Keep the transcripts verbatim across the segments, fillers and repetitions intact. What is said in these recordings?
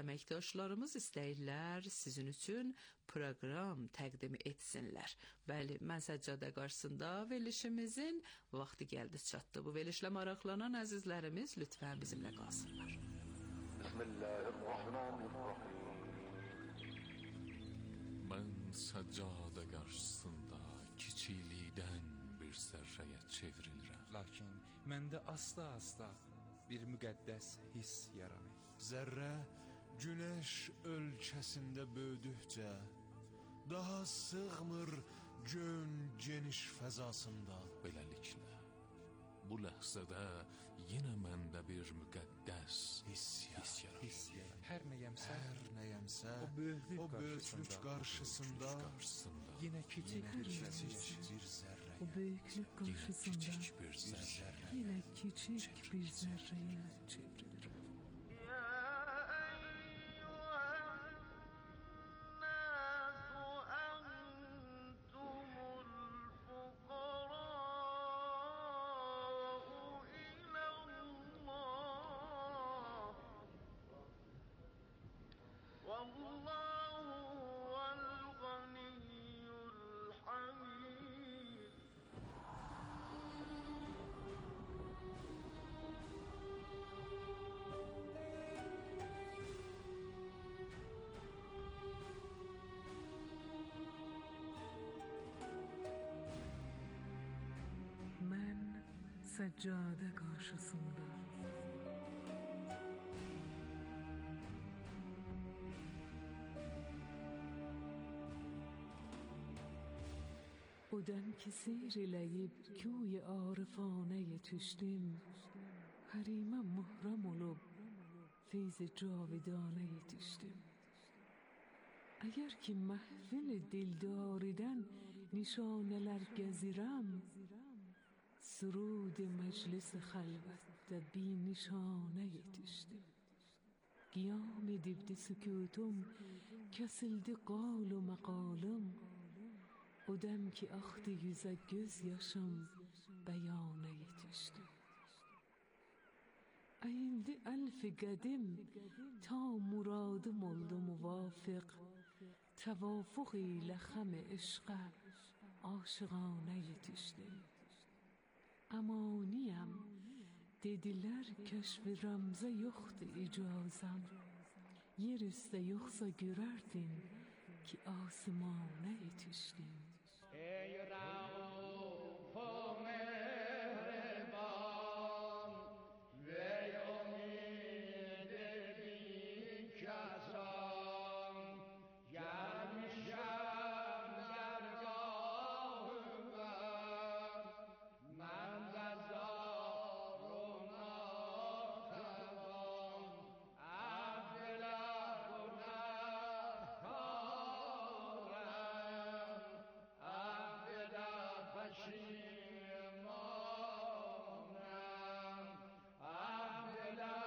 əməkdaşlarımız istəyirlər sizin üçün proqram təqdim etsinlər. Bəli, mən Səccadə qarşısında verilişimizin vaxtı gəldi çatdı. Bu verilişlə maraqlanan əzizlərimiz lütfən bizimlə qalsınlar. Bismillahirrahmanirrahim. Mən Səccadə qarşısında kiçiklikdən bir zərrəyə çevrilirəm. Lakin məndə asta-asta bir müqəddəs hiss yaranır. Zərrə günəş ölkəsində böyüdükcə daha sığmır gön geniş fəzasında. Beləliklə, bu ləhzədə yenə məndə bir müqəddəs hiss yaranır. Hiss yaranır. Hər nəyəmsə, Hər nəyəmsə o böyüklük o böyüklük qarşısında, qarşısında yenə kiçik bir kiçik zərrə. bir zərrə. O büyüklük karşısında kiçik bir zərrə. yine küçük bir zerreye çevrilir. Ben Seccade karşısında o dem ki seyr eləyib köy arifane yetişdim, harimə muhram olub feyz cavidane yetişdim. Eğer ki mahfil dildariden nişaneler gezirem, سرود مجلس خلوت بی نشانه yetiştim. قیام دیبد سکوتم kesildi قال و مقالım. O dem ki aktı yüze gözyaşım beyane yetiştim. Eğildi elf قدیم تا مرادم oldu muvafık. توافق ile خم عشق aşıqane yetiştim. Amaniyem dediler keşf ramza yoktu icazem. Yer üstte yoksa görerdin ki asmana yetiştim. Ey Rauf o mehreban ve umid-i bikasan gelmişem dergahıma men de zaruna taban abdela günahkarem abdela peşimanem abdela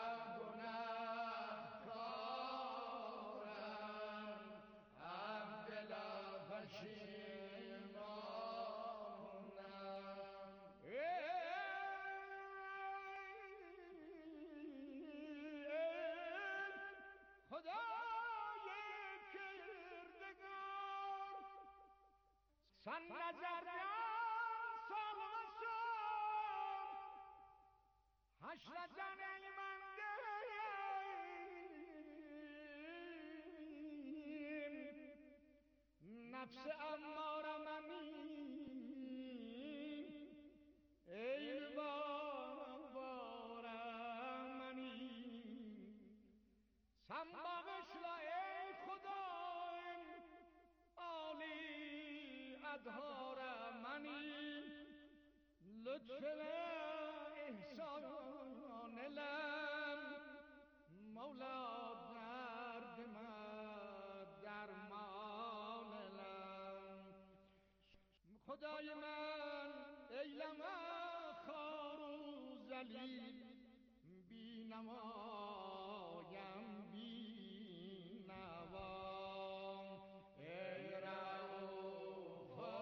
günahkarem abdela peşimanem. Ey Hudâ-i kirdegâr, sen nezerden salmasın, haşreden eymendeyim, nefs-i emmâremenim, eyvalvaramenim. Sen bağışla ey Hudaim, âli adhâremenim, lütfeyle ihsan elem, Mevla derdime derman elem. Hudâi men eyleme khâru zelîl, بینمایم بینوام. ای رؤوف و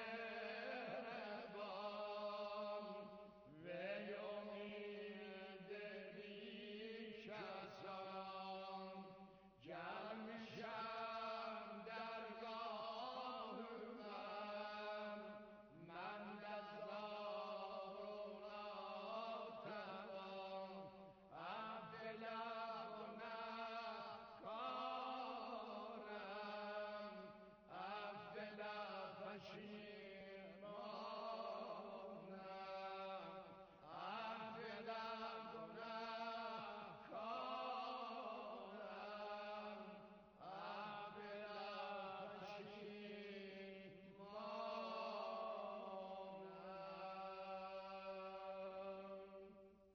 مهربان وی امید بیکسان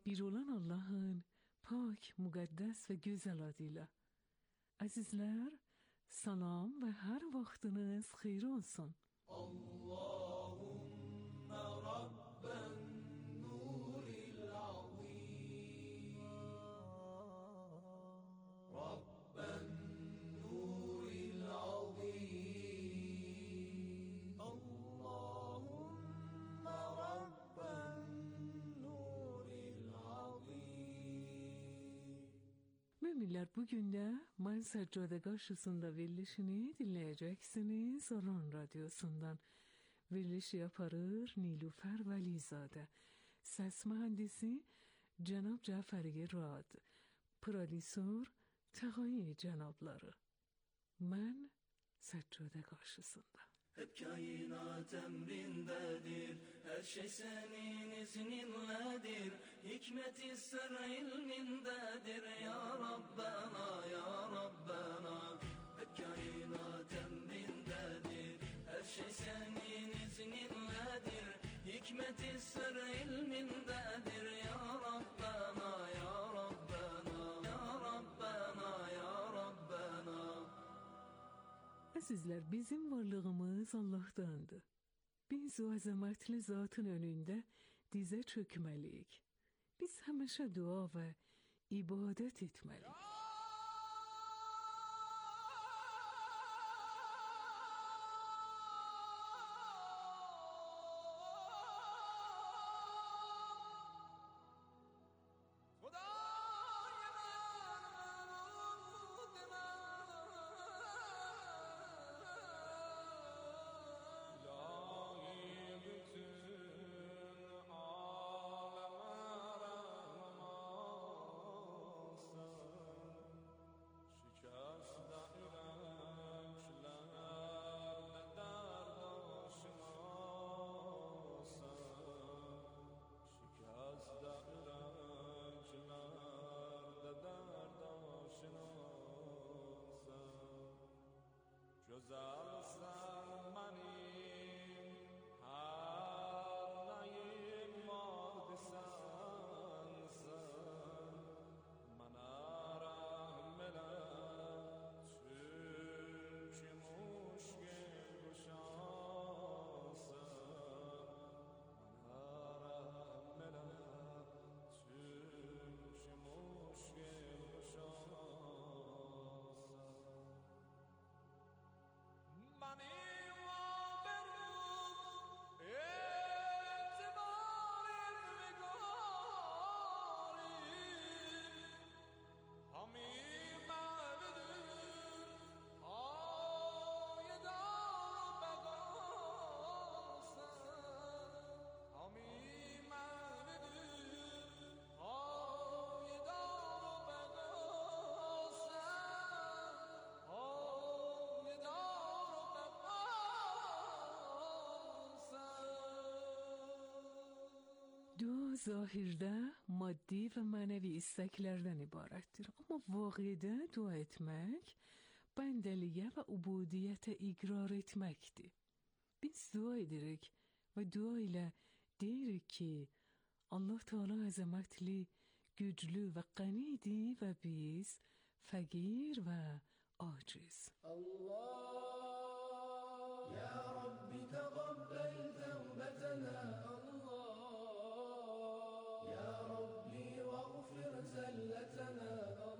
Bir olan Allah'ın pak, müqəddəs ve güzel adıyla. Azizler, salam ve her vaxtınız xeyir olsun. Allahümme Rabben nuril azim, Rabben nuril azim, Allahümme Rabben nuril azim. Müminler, bugün de Man Seccade karşısında verilişini dinleyeceksiniz Orhan Radyosu'ndan. Verilişi yaparır Nilufer Velizade. Ses mühendisi Cenab Caferi Rad. Prodüsör Tağay cenabları. Man Seccade karşısında. Hep kainat emrindedir, her şey senin izninledir. Hikmet-i sır ilmindedir ya Rabbena, ya Rabbena. Hep kainat emrindedir, her şey senin izninledir. Hikmet-i sır ilmindedir ya Rabbena, ya Rabbena, ya Rabbena, ya Rabbena. Azizler, bizim varlığımız Allah'tandı. Biz o azametli zatın önünde dize çökmeliyik. Biz həmişə dua ve ibadet etmeliyik. Güzelsen benim her neyim vardı sensin. Bana rahmele çünkü muşkil kuşansın. Bana rahmele çünkü muşkil kuşansın. Beni vaberut etibaril vigari, hamim mevdür ayedar begasen, hamim mevdür ayedar begasen, ayedar. Dua zahirde maddi ve manevi isteklerden ibarettir. Ama vaqidə dua etmek, bendeliğe ve ubudiyete ikrar etmektir. Biz dua edirik ve dua ile deyirik ki Allah Teala azametli, güçlü ve qanidir ve biz fakir ve aciz. Allah ya Rabbi teqabbel tevbetena. زلتنا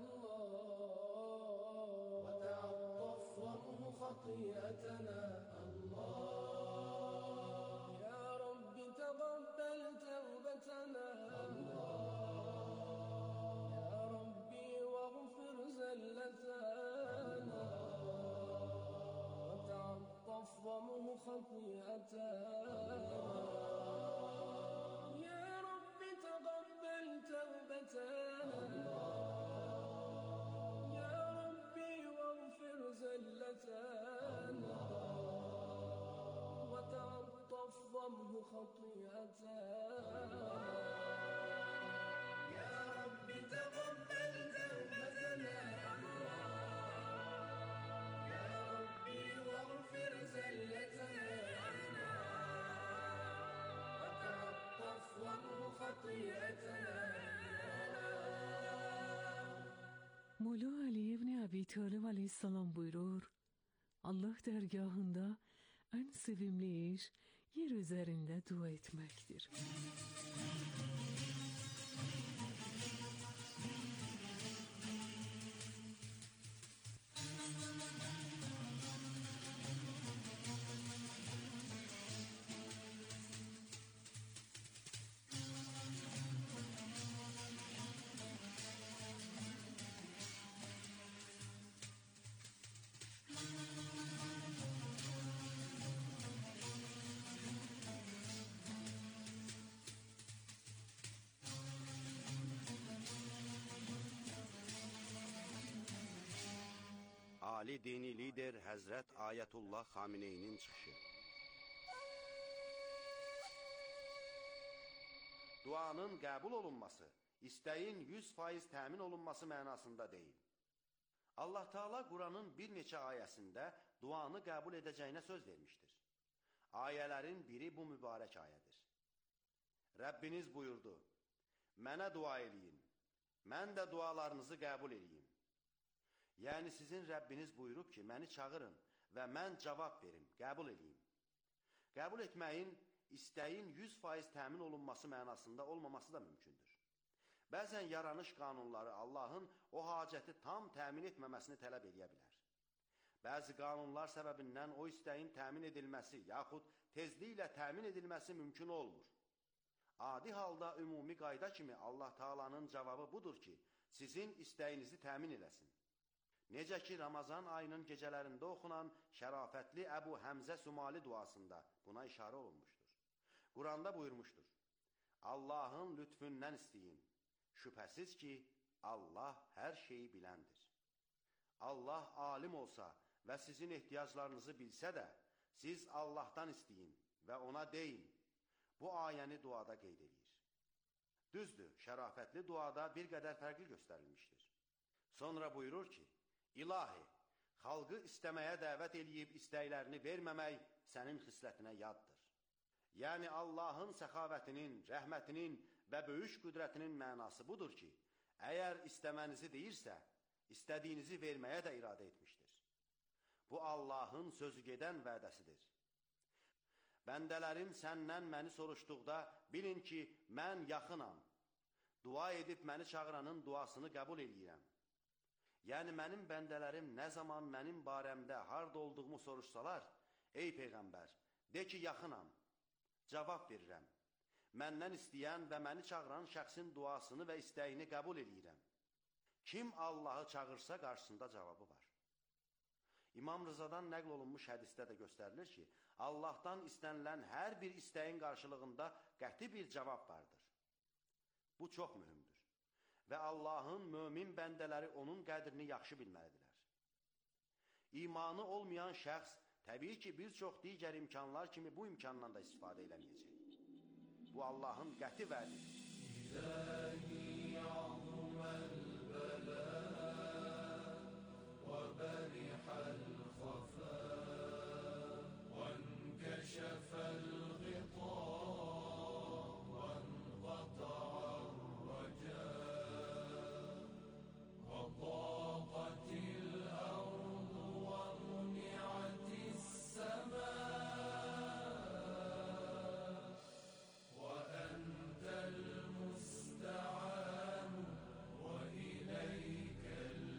الله وتعطف وامه خطيئتنا الله يا رب تقبل توبتنا الله يا ربي واغفر زلتنا وتعطف وامه خطيئتنا يا ربي واغفر زلتنا وتعطف ضمه خطيئتنا يا ربي تقبل توبتنا يا ربي واغفر زلتنا وتعطف ضمه خطيئتنا Molla Ali ibn Abi Talib aleyhisselam buyurur, Allah dergahında en sevimli iş yer üzerinde dua etmektir. Ali dini lider Həzrət Ayətullah Xameneyinin çıxışı. Duanın qəbul olunması, istəyin yüz faiz təmin olunması mənasında deyil. Allah Teala Quranın bir neçə ayəsində duanı qəbul edəcəyinə söz vermişdir. Ayələrin biri bu mübarək ayədir. Rəbbiniz buyurdu, mənə dua eləyin, mən də dualarınızı qəbul eləyim. Yəni sizin Rəbbiniz buyurub ki, məni çağırın və mən cavab verim, qəbul edeyim. Qəbul etməyin, istəyin yüz faiz təmin olunması mənasında olmaması da mümkündür. Bəzən yaranış qanunları Allahın o hacəti tam təmin etməməsini tələb edə bilər. Bəzi qanunlar səbəbindən o istəyin təmin edilməsi yaxud tezliklə təmin edilməsi mümkün olmur. Adi halda ümumi qayda kimi Allah Taala'nın cavabı budur ki, sizin istəyinizi təmin eləsin. Necə ki, Ramazan ayının gecələrində oxunan şərafətli Əbu Həmzə Sumali duasında buna işarə olunmuşdur. Quranda buyurmuşdur, Allahın lütfündən istəyin, şübhəsiz ki, Allah hər şeyi biləndir. Allah alim olsa və sizin ehtiyaclarınızı bilsə də, siz Allahdan istəyin və ona deyin. Bu ayəni duada qeyd edir. Düzdür, şərafətli duada bir qədər fərqli göstərilmişdir. Sonra buyurur ki, İlahi, xalqı istəməyə dəvət eləyib istəklərini verməmək sənin xislətinə yaddır. Yəni Allahın səxavətinin, rəhmətinin və böyük qüdrətinin mənası budur ki, əgər istəmənizi deyirsə, istədiyinizi verməyə də iradə etmişdir. Bu Allahın sözü gedən vədəsidir. Bəndələrim səndən məni soruşduqda, bilin ki, mən yaxınam. Dua edib məni çağıranın duasını qəbul eləyirəm. Yəni mənim bəndələrim nə zaman mənim barəmdə harda olduğumu soruşsalar, ey Peyğəmbər, de ki, yaxınam, cavab verirəm. Məndən istəyən və məni çağıran şəxsin duasını və istəyini qəbul eləyirəm. Kim Allahı çağırsa qarşısında cavabı var. İmam Rızadan nəql olunmuş hədisdə də göstərilir ki, Allahdan istənilən hər bir istəyin qarşılığında qəti bir cavab vardır. Bu çox mühümdür. Və Allahın mömin bəndələri onun qədrini yaxşı bilməlidirlər. İmanı olmayan şəxs təbii ki, bir çox digər imkanlar kimi bu imkandan da istifadə eləməyəcək. Bu Allahın qəti vədidir. İlahi ya'zuməl bələ və bərihəl xəfə və nkəşəfəl ğita və nqata'ar rəcə وضاقت الأرض ومنعت السماء وأنت المستعان وإليك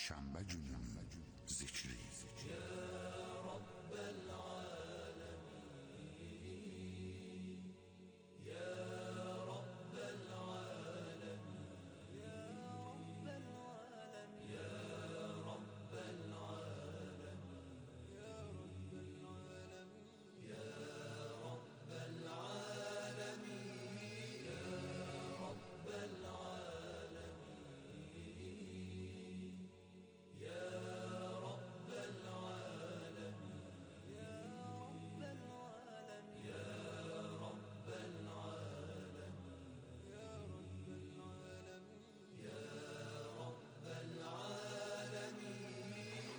Şənbə gününün zikri. Ya Rabbel alemin, Ya Rabbel alemin, Ya Rabbel alemin, Ya Rabbel alemin, Ya Rabbel alemin, Ya Rabbel alemin, Ya Rabbel alemin, Ya Rabbel alemin, Ya Rabbel alemin, Ya Rabbel alemin, Ya Rabbel alemin.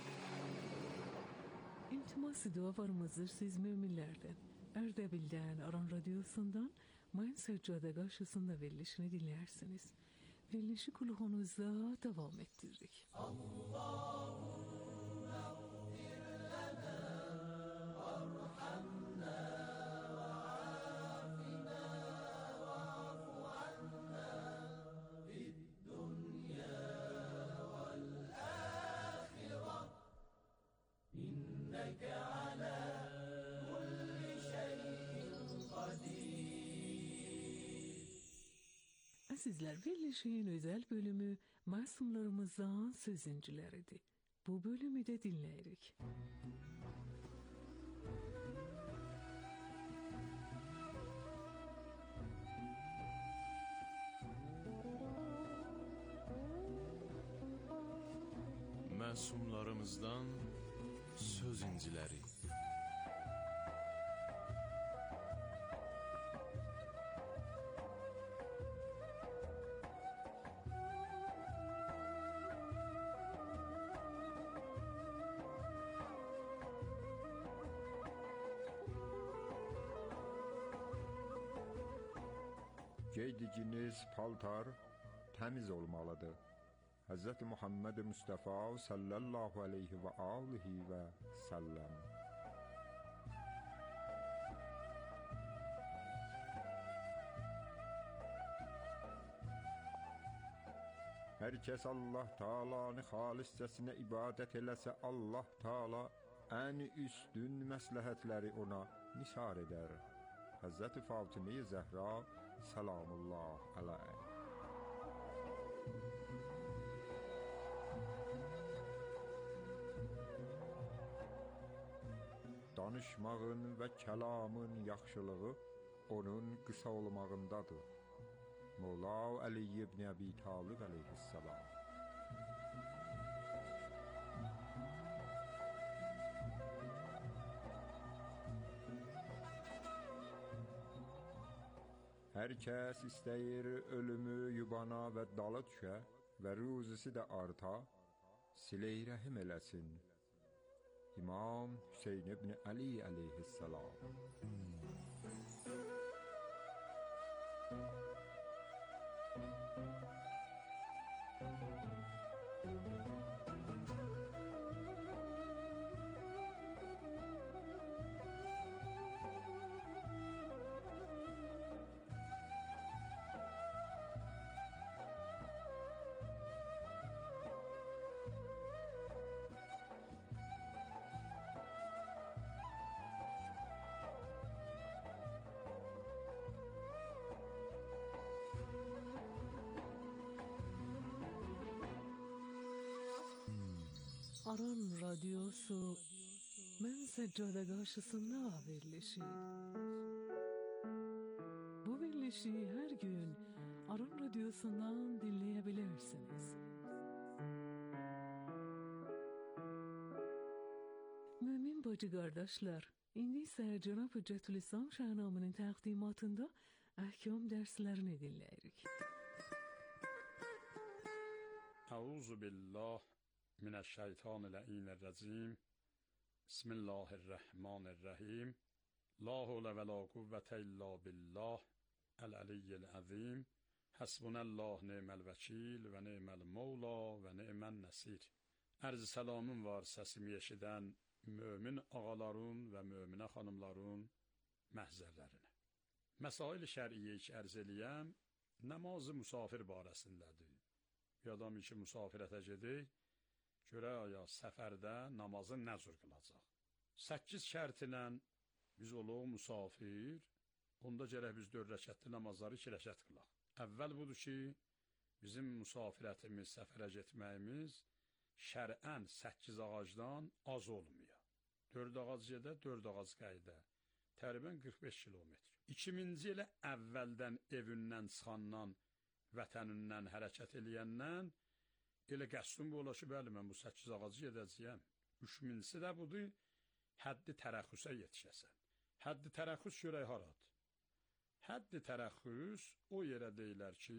İltimas dua varımızdır siz müminlerden. Erdebil'den, Aran Radyosu'ndan Mayın Seccade karşısında verilişini dinlersiniz. Verilişi kulağınızda devam ettirdik. Azizler, verilişin özel bölümü masumlarımızdan sözüncüleridir. Bu bölümü de dinleyirik. Məsumlarımızdan söz inciləri. Geydiginiz paltar təmiz olmalıdır. Həzrəti Muhammed Mustafa sallallahu aleyhi və alihi və səlləm. Hər kəs Allah Taala'nı xaliscəsinə ibadət eləsə, Allah Taala ən üstün məsləhətləri ona nisar edər. Həzrəti Fatimə Zəhra salamullah aleyh. Danışmağın və kəlamın yaxşılığı onun qısa olmağındadır. Mola Ali ibn Abi Talib əleyhissalam. Hər kəs istəyir ölümü yubana və dala düşə və ruzisi də arta, silə-i rəhim eləsin. İmam Hüseyn ibn Ali əleyhissalam. Aran Radyosu Mən Seccade karşısında verilişi. Bu verilişi her gün Aran Radyosu'ndan dinleyebilirsiniz. Mümin bacı kardeşler, indi ise Cenab-ı Hüccetülislam Şahnamının təqdimatında ahkam derslerini dinleyirik. Euzu billah mineşşeytanirracim. Bismillahirrahmanirrahim. La havle ve la kuvvete illa billah el-aliyyil azim. Hasbunallah ni'mel vekil ve ni'mel mevla ve ni'men nesir. Arz salamım var səsimi eşidən mömin ağaların və möminə xanımların məhzərlərinə. Məsail-i şər'iyyə ki ərz eləyəm, namazı musafir barəsindədir. Bir adam ki musafirətə gedir, görək aya səfərdə namazı nə cür qılacaq. səkkiz şərt ilə biz oluq musafir, onda gərək biz dörd rəkətli namazları iki rəkət qılaq. Əvvəl budur ki, bizim musafirətimiz, səfərə getməyimiz şərən səkkiz ağacdan az olmuyor. dörd ağac gedə, dörd ağac qayıda. Təqribən qırx beş kilometr. ikinci ilə əvvəldən evindən çıxandan, vətənindən hərəkət eləyəndən elə qəsdin bu ola ki, bəli, mən bu səkkiz ağacı gedəcəyəm. Üçüncüsü də budur, həddi tərəxüsə yetişəsən. Həddi tərəxüs görək haradır. Həddi tərəxüs o yerə deyilər ki,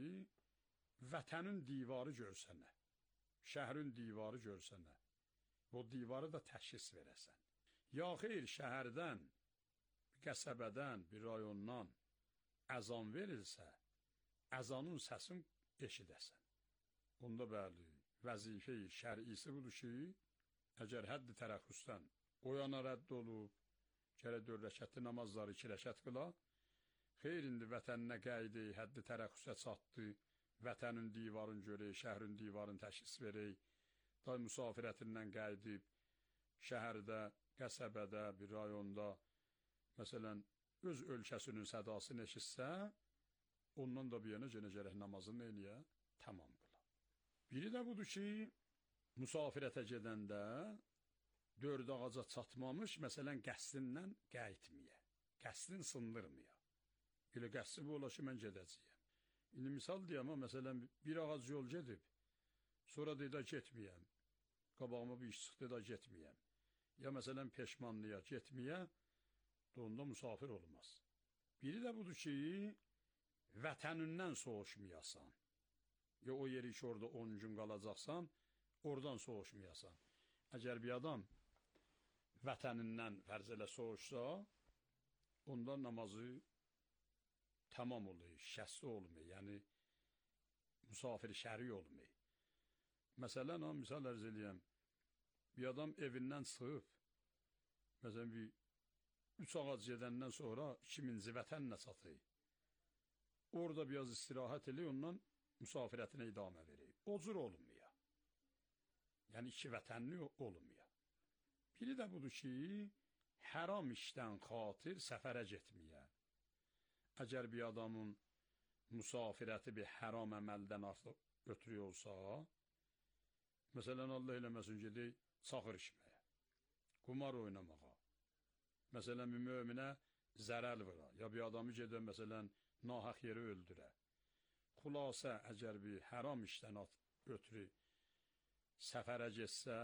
vətənin divarı görsənə, şəhərin divarı görsənə, bu divarı da təşxis verəsən. Ya xeyr, şəhərdən, bir qəsəbədən, bir rayondan əzan verilsə, əzanın səsin eşidəsən. Onda bəli, vəzifə-i şər'isi budur ki, əgər həddi tərəxüsdən o yana rədd olub, gərək dörd rəkətli namazları iki rəkət qıla, xeyr, indi vətəninə qaydı, həddi tərəxüsə çatdı, vətənin divarını görək, şəhrin divarını təşxis verək, da müsafirətindən qaydıb, şəhərdə, qəsəbədə, bir rayonda, məsələn, öz ölkəsinin sədasını eşitsə, ondan da bir yana yenə gərək namazını eləyə, tamam qıla. Biri də budur ki, musafirətə gedəndə dörd ağaca çatmamış, məsələn, qəsdindən qayıtmaya, qəsdin sındırmaya. Elə qəsdi bu ola ki, mən gedəcəyəm. İndi misal deyəm, məsələn, bir ağac yol gedib, sonra deyək də getməyəm, qabağıma bir iş çıxdı da getməyəm. Ya məsələn, peşmanlıya getməyə, onda musafir olmaz. Biri də budur ki, vətənindən soğuşmayasan. Ya o yeri ki, orada on gün qalacaqsan, oradan soğuşmayasan. Əgər bir adam vətənindən fərz elə soğuşsa, onda namazı tamam olur, şəssi olmuyor, yəni musafir şəri olmuyor. Məsələn, misal ərz eləyəm, bir adam evindən çıxıb, məsələn, bir üç ağac gedəndən sonra ikinci vətənlə çatır. Orada biraz istirahət eləyir, ondan musafirətinə idamə verir. O cür olmuyor. Yəni iki vətənli olmuyor. Biri də budur ki, həram işdən xatir səfərə getməyə. Əgər bir adamın musafirəti bir həram əməldən artıq götürüyor olsa, məsələn, Allah eləməsin gedək çaxır içməyə, qumar oynamağa, məsələn, bir möminə zərəl vura, ya bir adamı gedə, məsələn, nahaq yeri öldürə. Xülasə, əgər bir həram işdən ötürü səfərə getsə,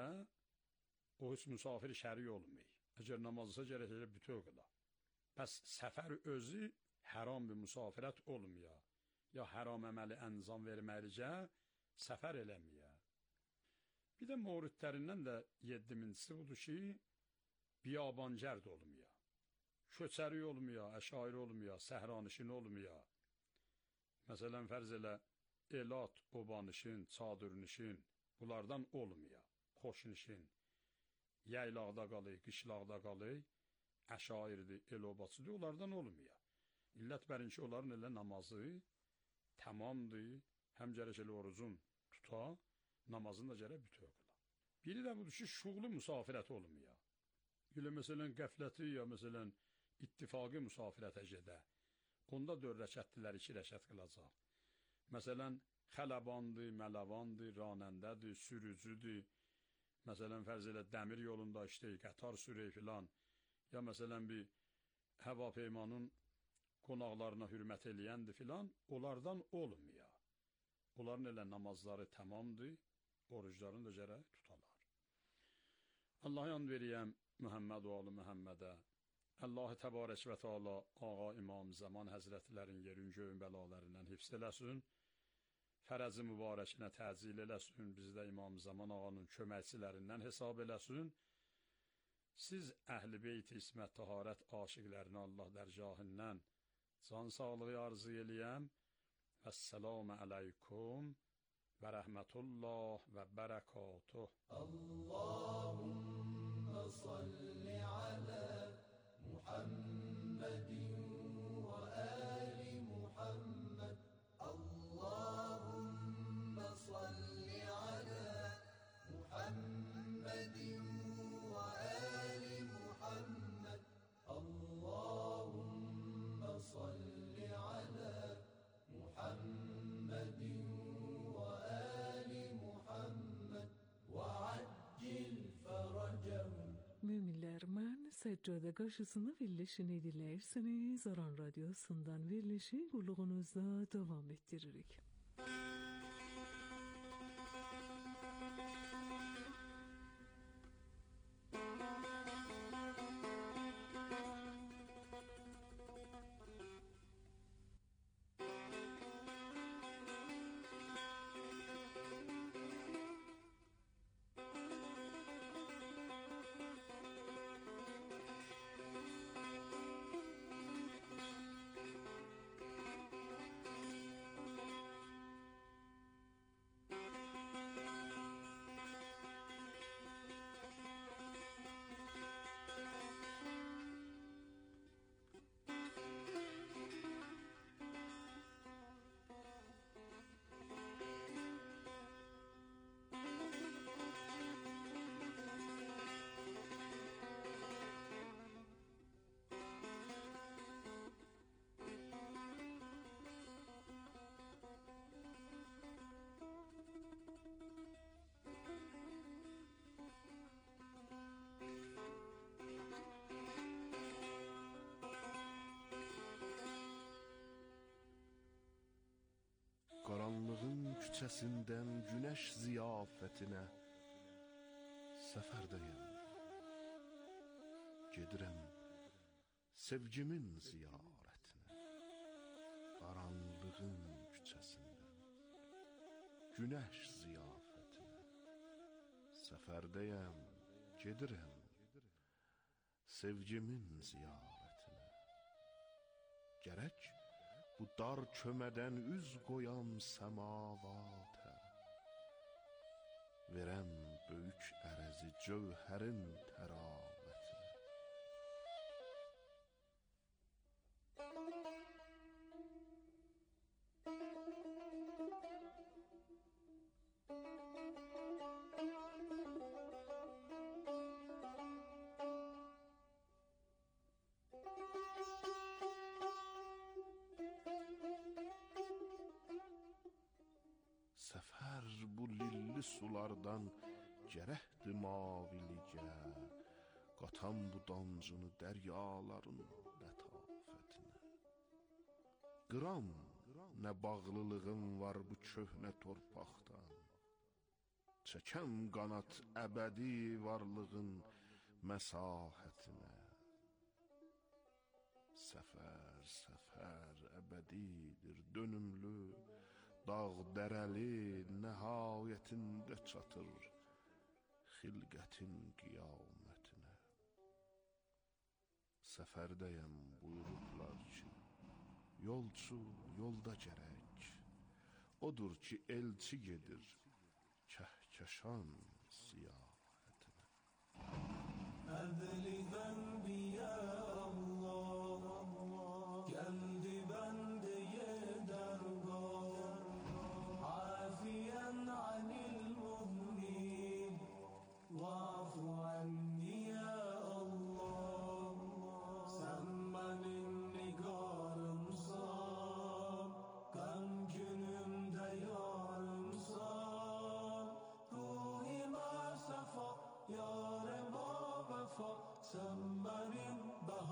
o heç musafir şəri olmuyor. Əgər namazısa gərək elə bütöv qıla. Bəs səfər özü həram bir musafirət olmuyor. Ya həram əməli ənzam verməyicə səfər eləməyə. Bir də mövridlərindən də yeddincisi budur ki, biyabancərd olmuyor. Köçəri olmuyor, əşairi olmuyor, səhranişin olmuyor. Məsələn, fərz elə elat, obanişin, çadırnişin, bunlardan olmuyor. Xoşnişin, yaylaqda qalır, qışlaqda qalır, əşairdir, el-obaçıdır, onlardan olmuyor. İllət bərin ki, onların elə namazı tamamdır, həm gərək elə orucun tuta, namazını da gərək bütöv qıla. Biri də budur ki, şuğlu musafirət olmuyor. Elə məsələn, qəfləti ya məsələn, ittifaqı musafirətə gedə, onda dörd rəkətdilər, iki rəkət qılacaq. Məsələn, xələbandır, mələvandır, ranəndədir, sürücüdür, məsələn, fərz elə dəmir yolunda işləyir, qatar sürək filan, ya məsələn, bir həva peymanın qonaqlarına hürmət eləyəndir filan, onlardan olmuyor. Onların elə namazları tamamdır, oruclarını da gərək tutalar. Allah'a and veriyəm Muhammed və alı Muhammedə, Allah-u Təbarək və Teala Ağa İmam Zaman Həzrətlərin yerin göyün bəlalarından hifz eləsin, fərəzi mübarəkinə təcil eləsin, bizdə İmam Zaman Ağanın köməkçilərindən hesab eləsin, siz əhl-i beyt-i ismət taharət aşiqlərini Allah dərgahından can sağlığı arzu eləyəm. Əssəlamu aleykum və rəhmətullah və bərəkatuh. Allahümme salli ala Muhammedin və ali Muhammed. Allahümme salli ala Muhammed Seccade karşısında verilişini dinlersiniz. Aran Radyosu'ndan verilişi kulluğunuzda devam ettiririk. Qaranlığın küçəsindən günəş ziyafətinə səfərdəyəm. Gedirəm sevgimin ziyarətinə. Qaranlığın küçəsindən günəş ziyafətinə səfərdəyəm. Gedirəm sevgimin ziyarətinə. Gərək bu dar kömədən üz qoyam səmavatə. Verəm böyük ərəzi cövhərin təravətinə. Səfər bu lilli sulardan gərəkdir maviligə, qatan bu damcını dəryaların lətafətinə. Qıram nə bağlılığım var bu köhnə torpaqdan, çəkəm qanat əbədi varlığın məsahətinə. Səfər, səfər əbədidir, dönümlü, dağ dərəli nəhayətində çatır xilqətin qiyamətinə. Səfərdəyəm buyurublar ki, yolçu yolda gərək. Odur ki, elçi gedir kəhkəşan siyahətinə. Əvveli zənbi ya Allah, gəldi bəndəyə dərgah. Afiyan anil muznib, vafu anni ya Allah. Sən mənim nigarımsan, qəm günümdə yarımsan. Ruhimə səfa, yarıma vəfa, sən mənim bəharımsan.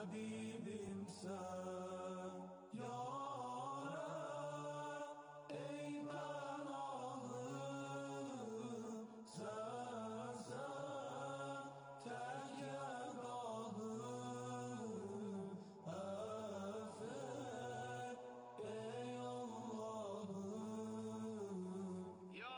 Habibimsen Ya Rab, ey pənahım, sensen tek yegahım, affet ey Allah'ım. Ya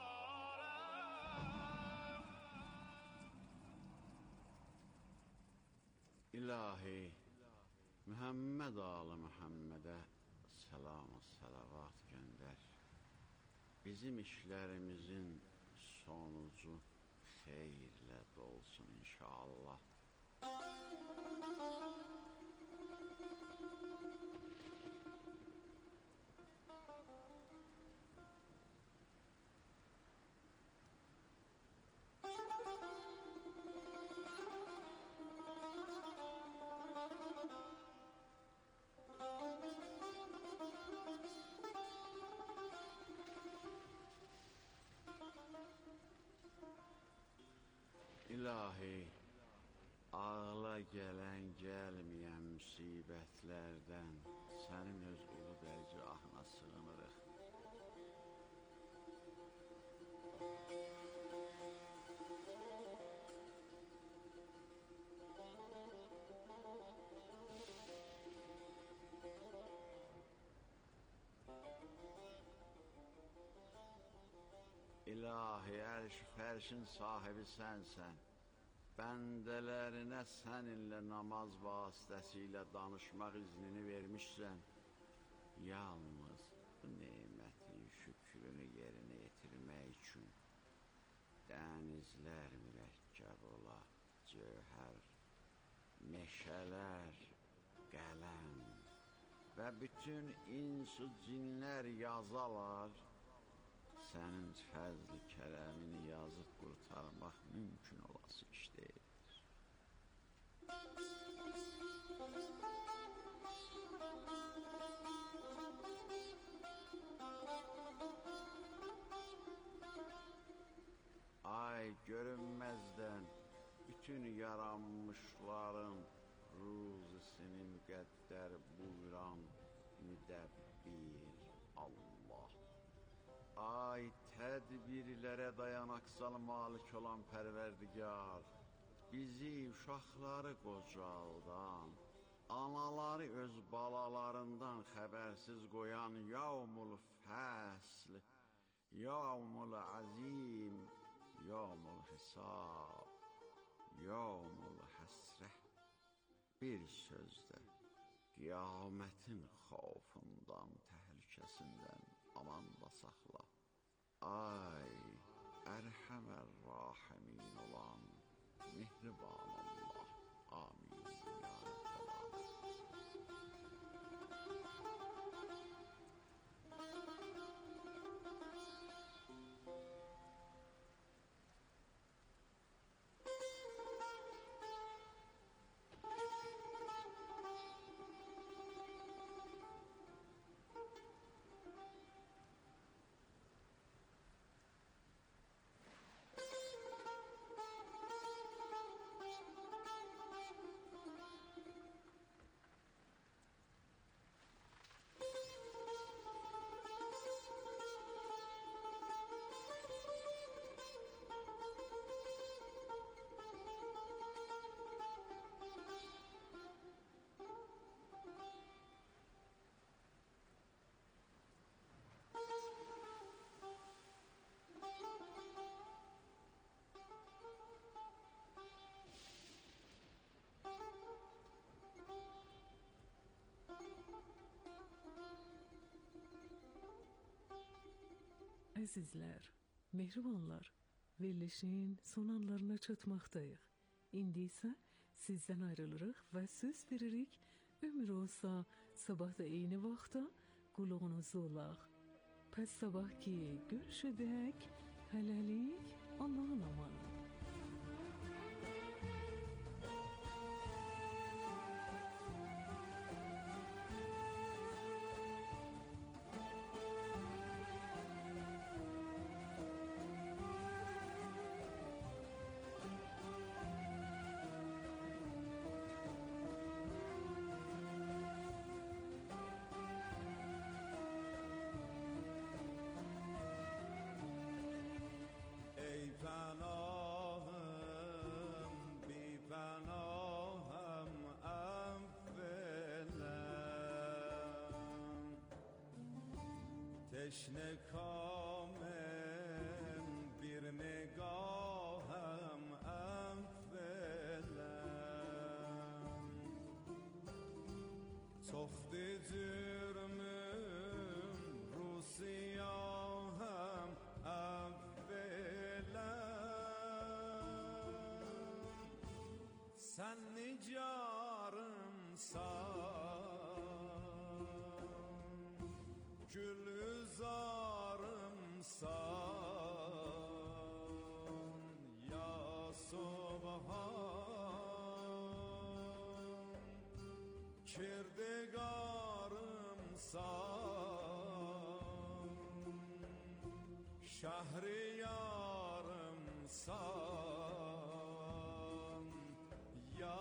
İlahi, Muhammed alı Muhammed'e selam-ı salavat gönder. Bizim işlerimizin sonucu xeyirlə dolsun inşallah. İlahi, ağla gələn gəlməyən müsibətlərdən sənin öz ulu dərgahına sığınırıq. İlahi, ərş fərşin sahibi sənsən. Bəndələrinə səninlə namaz vasitəsilə danışmaq iznini vermişsən. Yalnız bu nemətin şükrünü yerinə yetirmək üçün dənizlər mürəkkəb ola, cövhər, meşələr, qələm və bütün insu cinlər yazalar. Sənin fəzl-i kərəmini yazıb qurtarmaq mümkün olası iş deyildir. Ay görünməzdən bütün yaranmışların ruzisini müqəddər buyuran müdəbbir Allah. Ay tədbirlərə dayanaqsal malik olan Pərverdigar, bizi uşaqları qocaldan, anaları öz balalarından xəbərsiz qoyan yavmul fəsl, yavmul azim, yavmul hesab, yavmul həsrəh. Bir sözdə qiyamətin xavfından, təhlükəsindən aman da saxla. Ay, ərhəmər rahimin olan mehriban Allah. Amin. Ya Rabbel Alemin. Əzizlər, mehribanlar, verilişin son anlarına çatmaqdayıq. İndi isə sizdən ayrılırıq və söz veririk, ömür olsa sabah da eyni vaxtda qulağınızda olaq. Pəs sabah ki görüşədək, hələlik Allahın amanı. تشنه کامم bir نگاهم اولم تخت جرمم رو سیاهم اولم sen nicarımsan gülzarımsan ya subhan kirdigarımsan şehriyarımsan ya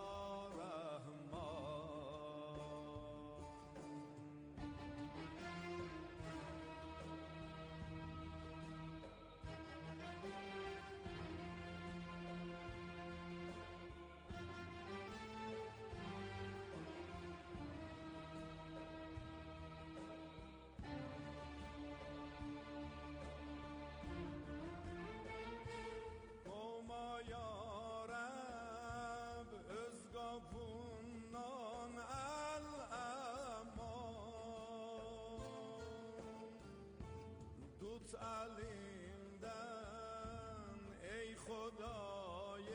elimden ey Xuday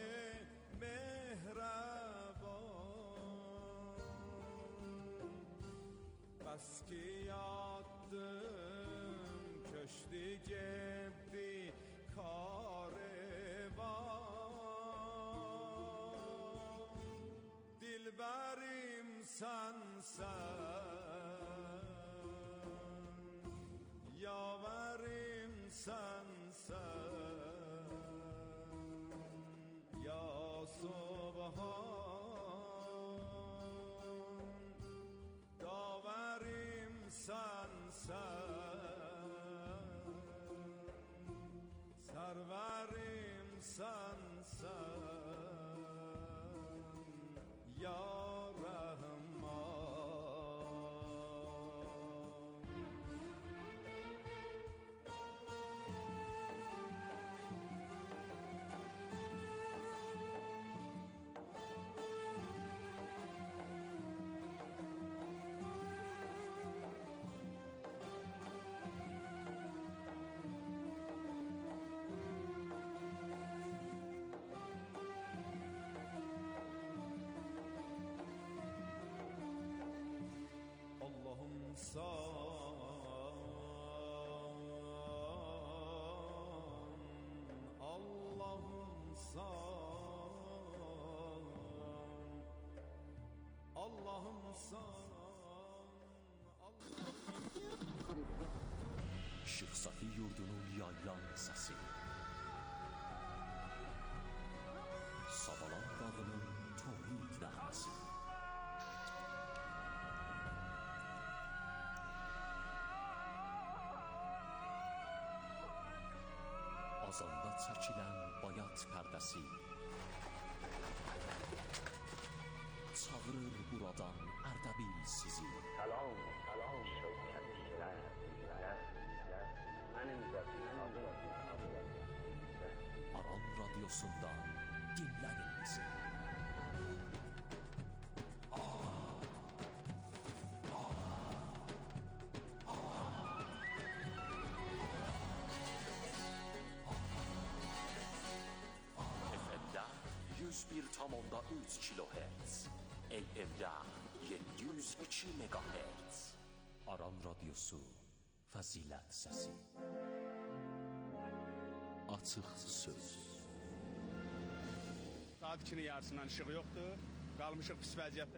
mehraban bas ki yattım köştü gitti karevan dilberim sensen yaverim sensen ya subhan daverim sensen serverim sensen ya Allah'ım san Allah'ım san Işıq Safi yurdunun yayılan səsi Savalan dağının tohid nəğməsi Azanda çəkilən bayat pərdəsi çağırır buradan Ərdəbil sizi. Salam, salam şövkətliklər, mənim zəfirlərim. Aran radyosundan dinləyin bizi. yüz bir tam onda üç kilohertz. A M'də yedi yüz iki megahertz. Aran radyosu, fəzilət səsi. Açıq söz. Saat ikinin yarısından işıq yoxdur. Qalmışıq pis vəziyyətdə.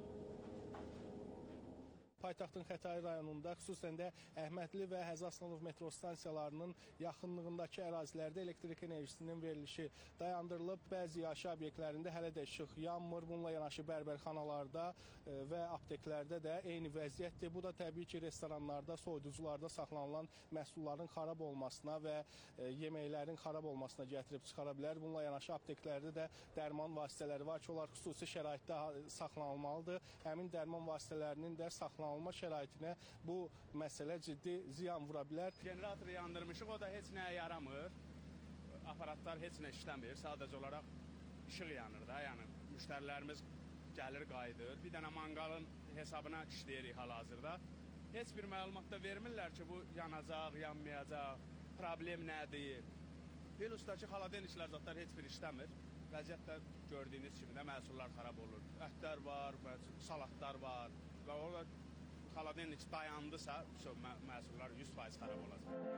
Paytaxtın Xətai rayonunda, xüsusən də Əhmədli və Həzi Aslanov metro stansiyalarının yaxınlığındakı ərazilərdə elektrik enerjisinin verilişi dayandırılıb. Bəzi yaşayış obyektlərində hələ də işıq yanmır. Bununla yanaşı bərbərxanalarda və apteklərdə də eyni vəziyyətdir. Bu da təbii ki, restoranlarda, soyuducularda saxlanılan məhsulların xarab olmasına və yeməklərin xarab olmasına gətirib çıxara bilər. Bununla yanaşı apteklərdə də dərman vasitələri var ki, onlar xüsusi şəraitdə saxlanılmalıdır. Həmin dərman vasitələrinin də saxlanılması qidalanma şəraitinə bu məsələ ciddi ziyan vura bilər. Generatoru yandırmışıq, o da heç nəyə yaramır. Aparatlar heç nə işləmir, sadəcə olaraq işıq yanır da, yəni müştərilərimiz gəlir, qayıdır. Bir dənə manqalın hesabına işləyirik hal-hazırda. Heç bir məlumat da vermirlər ki, bu yanacaq, yanmayacaq, problem nədir. Bilusda ki, xaladeniklər zatlar heç bir işləmir. Vəziyyət də gördüyünüz kimi də məhsullar xarab olur. Ətlər var, salatlar var və orada xaladenik dayandısa, məhsullar yüz faiz xarab olacaq.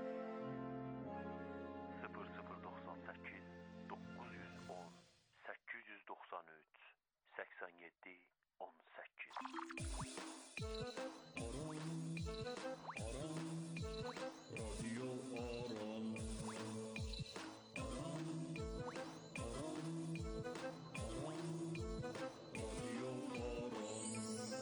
sıfır sıfır doxsan səkkiz doqquz yüz on səkkiz yüz doxsan üç səksən yeddi on səkkiz. رادیو آرام آرام آرام آرام رادیو آرام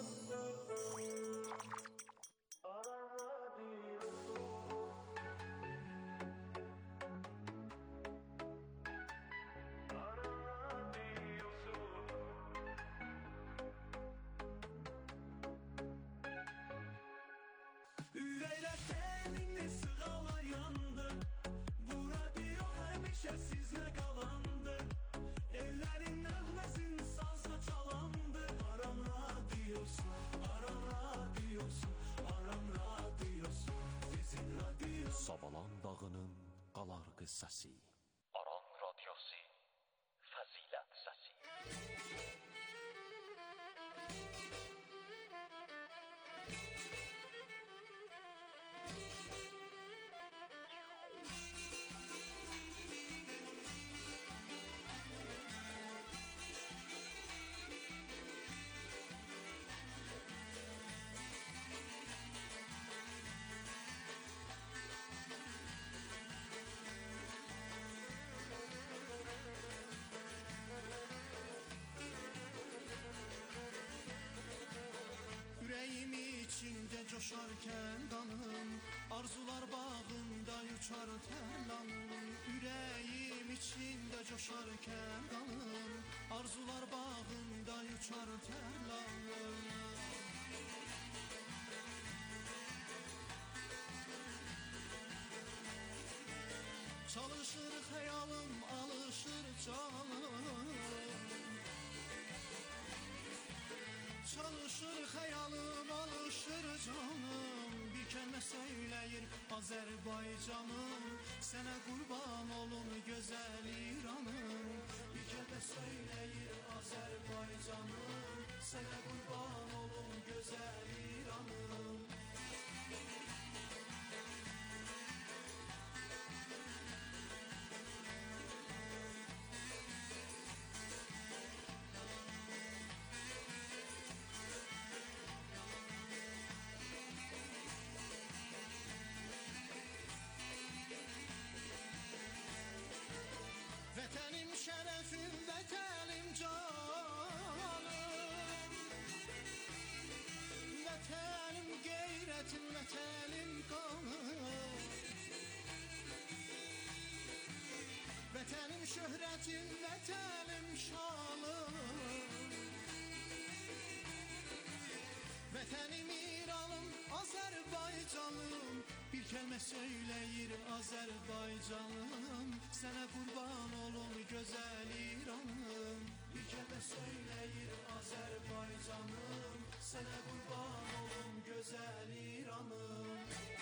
Ürəklər səninlə sığalar yandı. Bu radio həmişə sizlə qalandı. Ellərin nəğməsin sazla çalandı. Aram radiosu, Aram radiosu, Aram radiosu, sizin radiosu. Savalan dağının qalar qıssası. Aran radiosu, fəzilət səsi. Yüreğim içinde coşarken kanım, arzular bağında uçar terlanım. Yüreğim içinde coşarken kanım, arzular bağında uçar terlanım. Çalışır hayalım, alışır canım. Çalışır hayalım, alışır canım. Bir kəlmə söyləyir Azərbaycanım. Sənə qurban olum gözəl İranım. Bir kəlmə söyləyir Azərbaycanım. Sənə qurban olum gözəl İranım. Vətənim şərəfim, vətənim canım. Vətənim qeyrətim, vətənim qanım. Vətənim şöhrətim, vətənim şanım. Vətənim İranım, Azərbaycanım. Bir kəlmə söyləyir Azərbaycanım. Sənə qurban olum gözəl İranım. Bir kəlmə söyləyir Azərbaycanım. Sənə qurban olum gözəl İranım.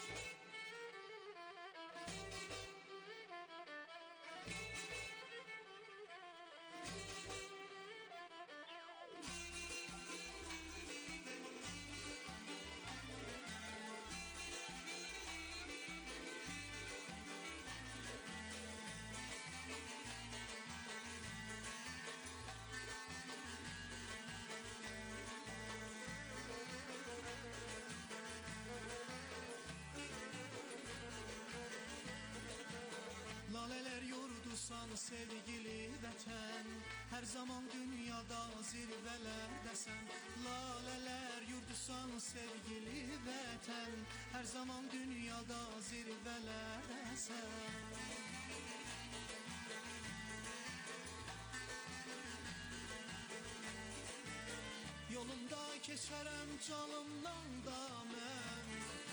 Laleler yurdusan sevgili vətən, hər zaman dünyada zirvələrdəsən. Laleler yurdusan sevgili vətən, hər zaman dünyada zirvələrdəsən. Yolunda keçərəm canımdan da mən.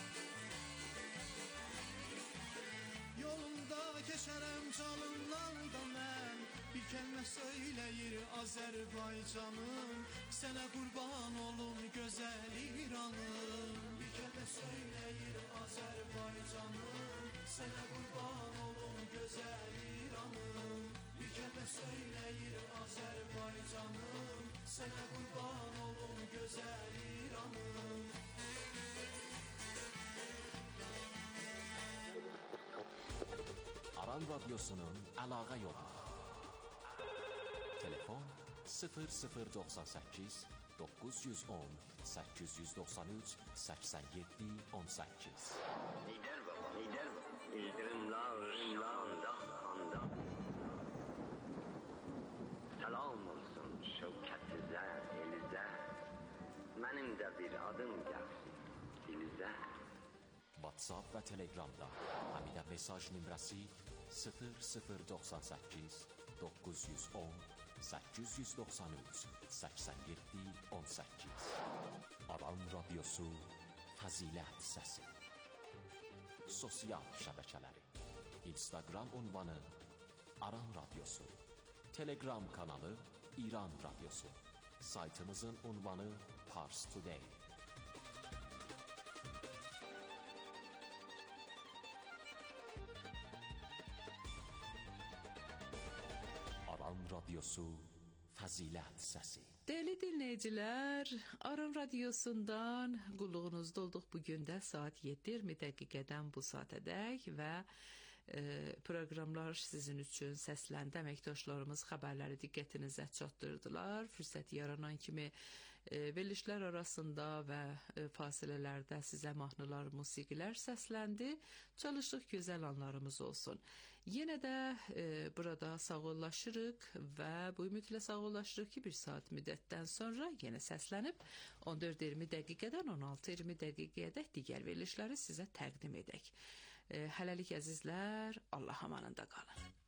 Yolunda keçərəm canımdan da mən. Bir kəlmə söyləyir Azərbaycanım, sənə qurban olum gözəl İranım. Bir kəlmə söyləyir Azərbaycanım, sənə qurban olum gözəl İranım. Bir kəlmə söyləyir Azərbaycanım, sənə qurban olum gözəl İranım. Aran Radyosu'nun əlaqə yolu. Telefon sıfır sıfır doxsan səkkiz doqquz yüz on səkkiz yüz doxsan üç səksən yeddi on səkkiz. Lider baba, lider baba. İldırımlar, ünvanda, xanda. Salam olsun şövkətizə, elizə. Mənim də bir adım gəlsin dilizə. WhatsApp və Telegramda həmidə mesaj nömrəsi sıfır sıfır doxsan səkkiz doqquz yüz on səkkiz yüz doxsan üç səksən yeddi on səkkiz. Aran Radyosu Fəzilət Səsi. Sosial şəbəkələri: Instagram ünvanı Aran Radyosu, Telegram kanalı İran Radyosu, saytımızın ünvanı Pars Today. Aran Radyosu Fəzilət Səsi. Değerli dinleyiciler, Aran Radyosu'ndan qulluğunuzda olduq bugün də saat yeddi iyirmi dəqiqədən bu saatədək və e, proqramlar sizin üçün səsləndi. Əməkdaşlarımız xəbərləri diqqətinizə çatdırdılar. Fürsət yaranan kimi e, verilişlər arasında və e, fasilələrdə sizə mahnılar, musiqilər səsləndi. Çalışdıq gözəl anlarımız olsun. Yenə də e, burada sağollaşırıq və bu ümidlə sağollaşırıq ki, bir saat müddətdən sonra yenə səslənib on dörd iyirmi dəqiqədən on altı iyirmi dəqiqəyədək digər verilişləri sizə təqdim edək. E, hələlik əzizlər, Allah amanında qalın.